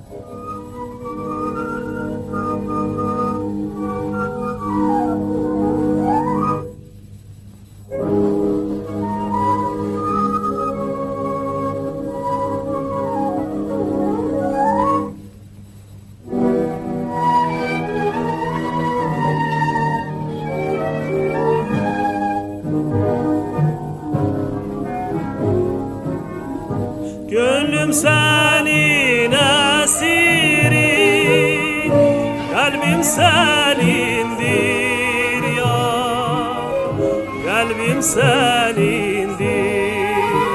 Gönlüm senin esiri, kalbim senindir ya, kalbim senindir.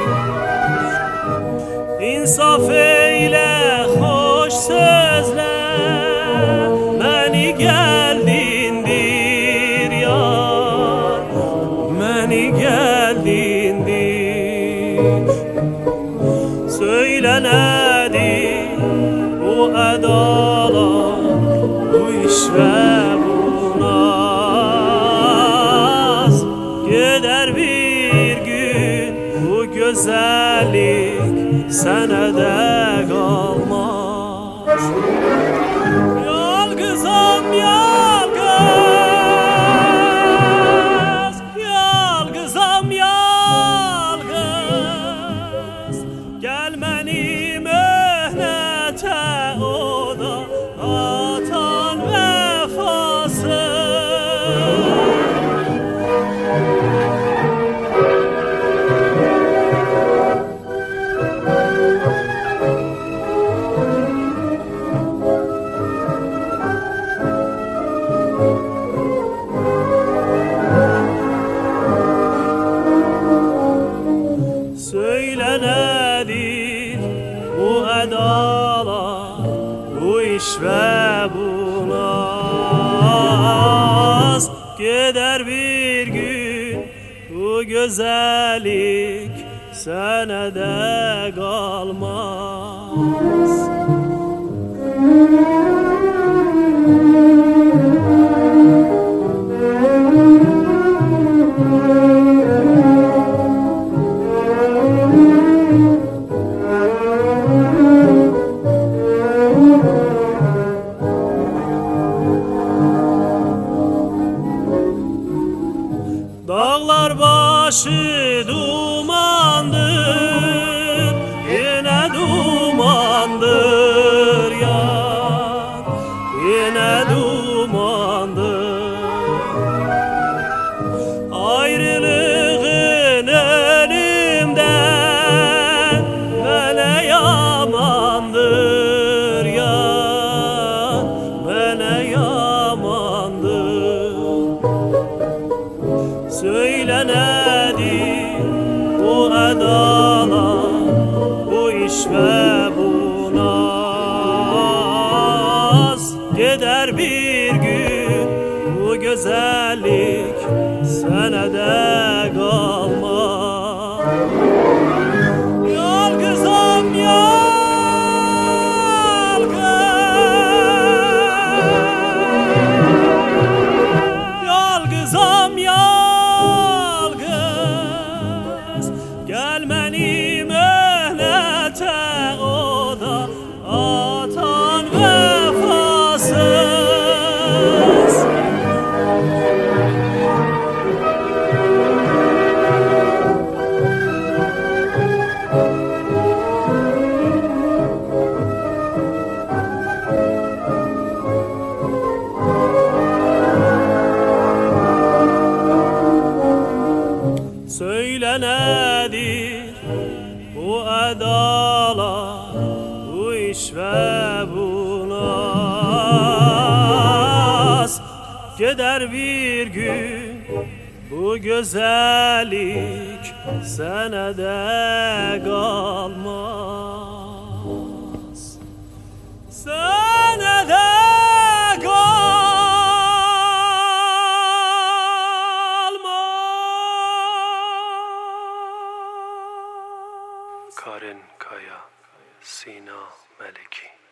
İnsaf eyle, hoş sözle, beni geldindir ya, beni geldindir. Söyle nedir bu edalar, bu iş ve bu naz? Gider bir gün bu güzellik senede kalmaz. Yalgızım yalgız, yalgızım yalgız. Gelmeni mühnete o da atan vefası. Söyle nedir bu edalar, bu iş ve bu naz? Gider bir gün bu güzellik senede kalmaz. Dağlar başı dumandır, yine dumandır ya, yine dumandır. Ayrılığın elimden böyle yamandır ya, böyle yamandır. Söyle nedir bu edalar, bu iş ve bu naz? Gider bir gün bu güzellik senede kalmaz. Yalgızım yalgız, yalgızım yalgız. Gelmeni mühnete o da atan vefasız. Söyle nedir bu edalar, bu iş ve bu naz? Gider bir gün bu güzellik senede kalmaz. Senede Karen Kaya, Sina Meleki.